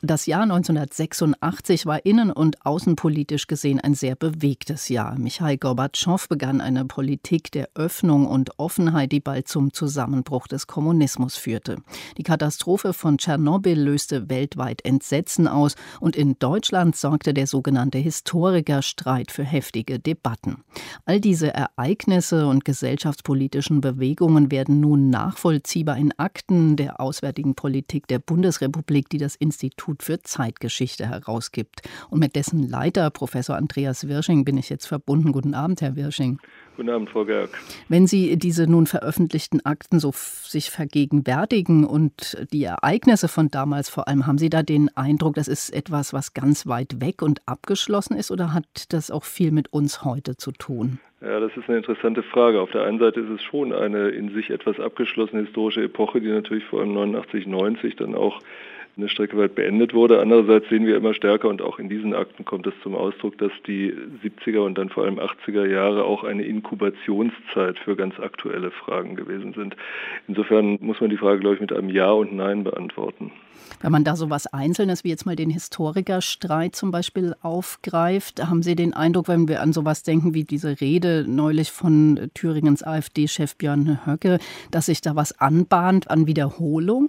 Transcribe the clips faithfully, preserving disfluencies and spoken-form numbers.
Das Jahr neunzehnhundertsechsundachtzig war innen- und außenpolitisch gesehen ein sehr bewegtes Jahr. Michail Gorbatschow begann eine Politik der Öffnung und Offenheit, die bald zum Zusammenbruch des Kommunismus führte. Die Katastrophe von Tschernobyl löste weltweit Entsetzen aus und in Deutschland sorgte der sogenannte Historikerstreit für heftige Debatten. All diese Ereignisse und gesellschaftspolitischen Bewegungen werden nun nachvollziehbar in Akten der Auswärtigen Politik der Bundesrepublik, die das Institut für Zeitgeschichte herausgibt. Und mit dessen Leiter, Professor Andreas Wirsching, bin ich jetzt verbunden. Guten Abend, Herr Wirsching. Guten Abend, Frau Gerg. Wenn Sie diese nun veröffentlichten Akten so f- sich vergegenwärtigen und die Ereignisse von damals vor allem, haben Sie da den Eindruck, das ist etwas, was ganz weit weg und abgeschlossen ist, oder hat das auch viel mit uns heute zu tun? Ja, das ist eine interessante Frage. Auf der einen Seite ist es schon eine in sich etwas abgeschlossene historische Epoche, die natürlich vor allem neunundachtzig, neunzig dann auch eine Strecke weit beendet wurde. Andererseits sehen wir immer stärker, und auch in diesen Akten kommt es zum Ausdruck, dass die siebziger und dann vor allem achtziger Jahre auch eine Inkubationszeit für ganz aktuelle Fragen gewesen sind. Insofern muss man die Frage, glaube ich, mit einem Ja und Nein beantworten. Wenn man da so was Einzelnes wie jetzt mal den Historikerstreit zum Beispiel aufgreift, haben Sie den Eindruck, wenn wir an sowas denken wie diese Rede neulich von Thüringens AfD-Chef Björn Höcke, dass sich da was anbahnt an Wiederholung?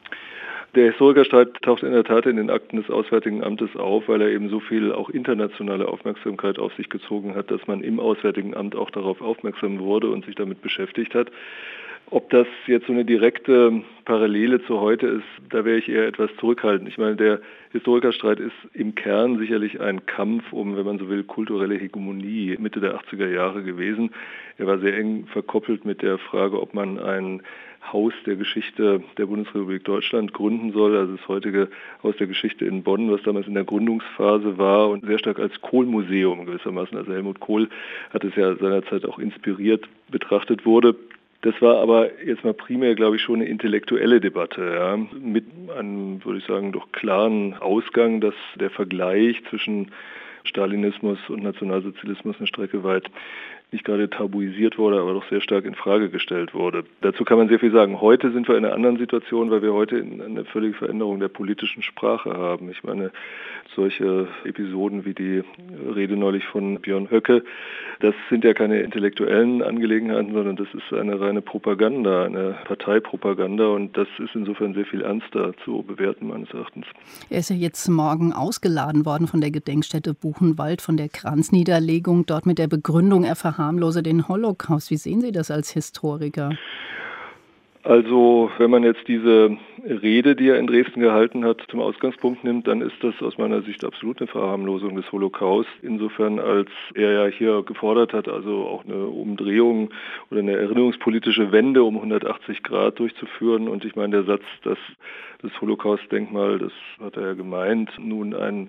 Der Historikerstreit taucht in der Tat in den Akten des Auswärtigen Amtes auf, weil er eben so viel auch internationale Aufmerksamkeit auf sich gezogen hat, dass man im Auswärtigen Amt auch darauf aufmerksam wurde und sich damit beschäftigt hat. Ob das jetzt so eine direkte Parallele zu heute ist, da wäre ich eher etwas zurückhaltend. Ich meine, der Historikerstreit ist im Kern sicherlich ein Kampf um, wenn man so will, kulturelle Hegemonie Mitte der achtziger Jahre gewesen. Er war sehr eng verkoppelt mit der Frage, ob man ein Haus der Geschichte der Bundesrepublik Deutschland gründen soll, also das heutige Haus der Geschichte in Bonn, was damals in der Gründungsphase war und sehr stark als Kohl-Museum gewissermaßen, also Helmut Kohl hat es ja seinerzeit auch inspiriert betrachtet wurde. Das war aber jetzt mal primär, glaube ich, schon eine intellektuelle Debatte, ja, mit einem, würde ich sagen, doch klaren Ausgang, dass der Vergleich zwischen Stalinismus und Nationalsozialismus eine Strecke weit nicht gerade tabuisiert wurde, aber doch sehr stark in Frage gestellt wurde. Dazu kann man sehr viel sagen. Heute sind wir in einer anderen Situation, weil wir heute eine völlige Veränderung der politischen Sprache haben. Ich meine, solche Episoden wie die Rede neulich von Björn Höcke, das sind ja keine intellektuellen Angelegenheiten, sondern das ist eine reine Propaganda, eine Parteipropaganda, und das ist insofern sehr viel ernster zu bewerten, meines Erachtens. Er ist ja jetzt morgen ausgeladen worden von der Gedenkstätte Buchenwald, von der Kranzniederlegung, dort mit der Begründung, er verharmlose den Holocaust. Wie sehen Sie das als Historiker? Also, wenn man jetzt diese Rede, die er in Dresden gehalten hat, zum Ausgangspunkt nimmt, dann ist das aus meiner Sicht absolut eine Verharmlosung des Holocaust. Insofern, als er ja hier gefordert hat, also auch eine Umdrehung oder eine erinnerungspolitische Wende um hundertachtzig Grad durchzuführen. Und ich meine, der Satz, dass das Holocaust-Denkmal, das hat er ja gemeint, nun ein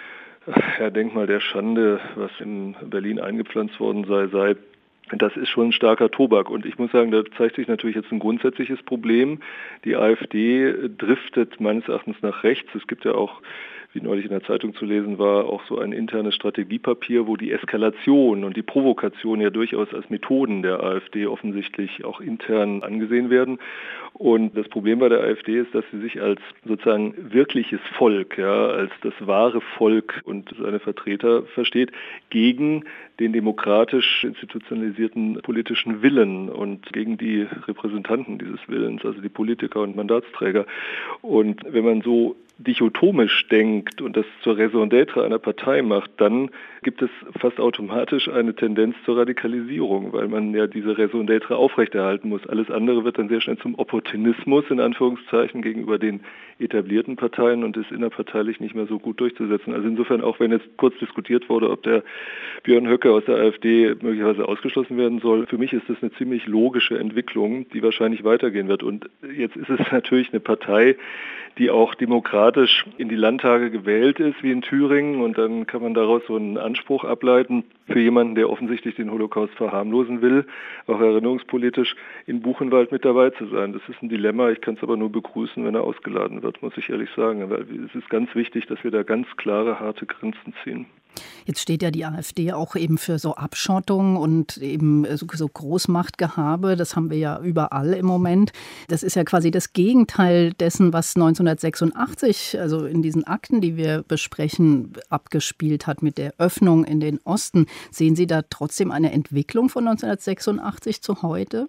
ja, Denkmal der Schande, was in Berlin eingepflanzt worden sei, sei, das ist schon ein starker Tobak. Und ich muss sagen, da zeigt sich natürlich jetzt ein grundsätzliches Problem. Die AfD driftet meines Erachtens nach rechts. Es gibt ja auch, wie neulich in der Zeitung zu lesen war, auch so ein internes Strategiepapier, wo die Eskalation und die Provokation ja durchaus als Methoden der AfD offensichtlich auch intern angesehen werden. Und das Problem bei der AfD ist, dass sie sich als sozusagen wirkliches Volk, ja, als das wahre Volk und seine Vertreter versteht, gegen den demokratisch institutionalisierten politischen Willen und gegen die Repräsentanten dieses Willens, also die Politiker und Mandatsträger. Und wenn man so dichotomisch denkt und das zur Raison d'être einer Partei macht, dann gibt es fast automatisch eine Tendenz zur Radikalisierung, weil man ja diese Raison d'être aufrechterhalten muss. Alles andere wird dann sehr schnell zum Opportunismus, in Anführungszeichen, gegenüber den etablierten Parteien und ist innerparteilich nicht mehr so gut durchzusetzen. Also insofern, auch wenn jetzt kurz diskutiert wurde, ob der Björn Höcke aus der AfD möglicherweise ausgeschlossen werden soll, für mich ist das eine ziemlich logische Entwicklung, die wahrscheinlich weitergehen wird. Und jetzt ist es natürlich eine Partei, die auch demokratisch in die Landtage gewählt ist, wie in Thüringen. Und dann kann man daraus so einen Anspruch ableiten für jemanden, der offensichtlich den Holocaust verharmlosen will, auch erinnerungspolitisch in Buchenwald mit dabei zu sein. Das ist ein Dilemma. Ich kann es aber nur begrüßen, wenn er ausgeladen wird, muss ich ehrlich sagen. Weil es ist ganz wichtig, dass wir da ganz klare, harte Grenzen ziehen. Jetzt steht ja die AfD auch eben für so Abschottung und eben so so Großmachtgehabe. Das haben wir ja überall im Moment. Das ist ja quasi das Gegenteil dessen, was neunzehnhundertsechsundachtzig, also in diesen Akten, die wir besprechen, abgespielt hat mit der Öffnung in den Osten. Sehen Sie da trotzdem eine Entwicklung von neunzehnhundertsechsundachtzig zu heute?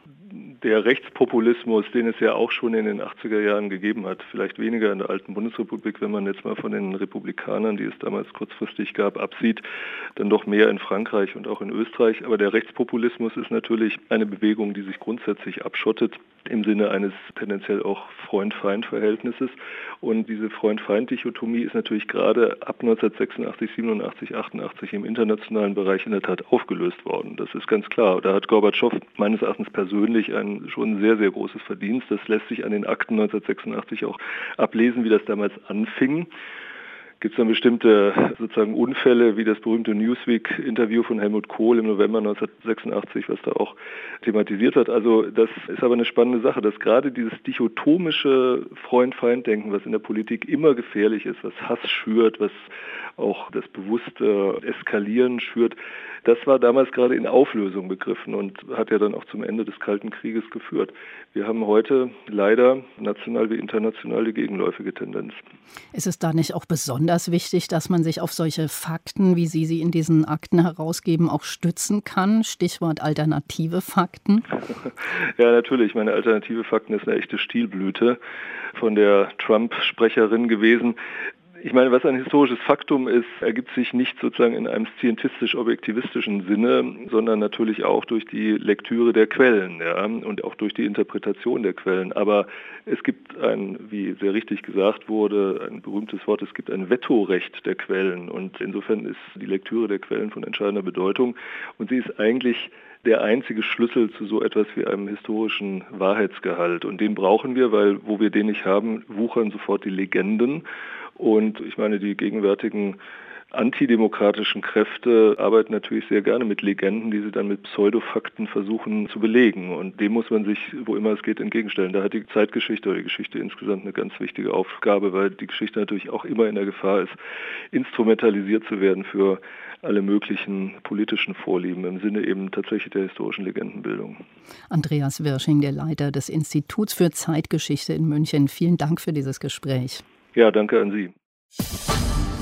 Der Rechtspopulismus, den es ja auch schon in den achtziger Jahren gegeben hat, vielleicht weniger in der alten Bundesrepublik, wenn man jetzt mal von den Republikanern, die es damals kurzfristig gab, absieht, dann doch mehr in Frankreich und auch in Österreich. Aber der Rechtspopulismus ist natürlich eine Bewegung, die sich grundsätzlich abschottet im Sinne eines tendenziell auch Freund-Feind-Verhältnisses. Und diese Freund-Feind-Dichotomie ist natürlich gerade ab neunzehnhundertsechsundachtzig, siebenundachtzig, achtundachtzig im internationalen Bereich in der Tat aufgelöst worden. Das ist ganz klar. Da hat Gorbatschow meines Erachtens persönlich ein schon sehr, sehr großes Verdienst. Das lässt sich an den Akten neunzehnhundertsechsundachtzig auch ablesen, wie das damals anfing. Gibt es dann bestimmte sozusagen Unfälle, wie das berühmte Newsweek-Interview von Helmut Kohl im November neunzehnhundertsechsundachtzig, was da auch thematisiert wird. Also das ist aber eine spannende Sache, dass gerade dieses dichotomische Freund-Feind-Denken, was in der Politik immer gefährlich ist, was Hass schürt, was auch das bewusste Eskalieren schürt, das war damals gerade in Auflösung begriffen und hat ja dann auch zum Ende des Kalten Krieges geführt. Wir haben heute leider national wie international die gegenläufige Tendenz. Ist es da nicht auch besonders wichtig, dass man sich auf solche Fakten, wie Sie sie in diesen Akten herausgeben, auch stützen kann? Stichwort alternative Fakten. Ja, natürlich. Meine alternative Fakten ist eine echte Stilblüte von der Trump-Sprecherin gewesen. Ich meine, was ein historisches Faktum ist, ergibt sich nicht sozusagen in einem scientistisch-objektivistischen Sinne, sondern natürlich auch durch die Lektüre der Quellen, ja, und auch durch die Interpretation der Quellen. Aber es gibt ein, wie sehr richtig gesagt wurde, ein berühmtes Wort, es gibt ein Vetorecht der Quellen. Und insofern ist die Lektüre der Quellen von entscheidender Bedeutung. Und sie ist eigentlich der einzige Schlüssel zu so etwas wie einem historischen Wahrheitsgehalt. Und den brauchen wir, weil wo wir den nicht haben, wuchern sofort die Legenden. Und ich meine, die gegenwärtigen antidemokratischen Kräfte arbeiten natürlich sehr gerne mit Legenden, die sie dann mit Pseudofakten versuchen zu belegen. Und dem muss man sich, wo immer es geht, entgegenstellen. Da hat die Zeitgeschichte oder die Geschichte insgesamt eine ganz wichtige Aufgabe, weil die Geschichte natürlich auch immer in der Gefahr ist, instrumentalisiert zu werden für alle möglichen politischen Vorlieben im Sinne eben tatsächlich der historischen Legendenbildung. Andreas Wirsching, der Leiter des Instituts für Zeitgeschichte in München. Vielen Dank für dieses Gespräch. Ja, danke an Sie.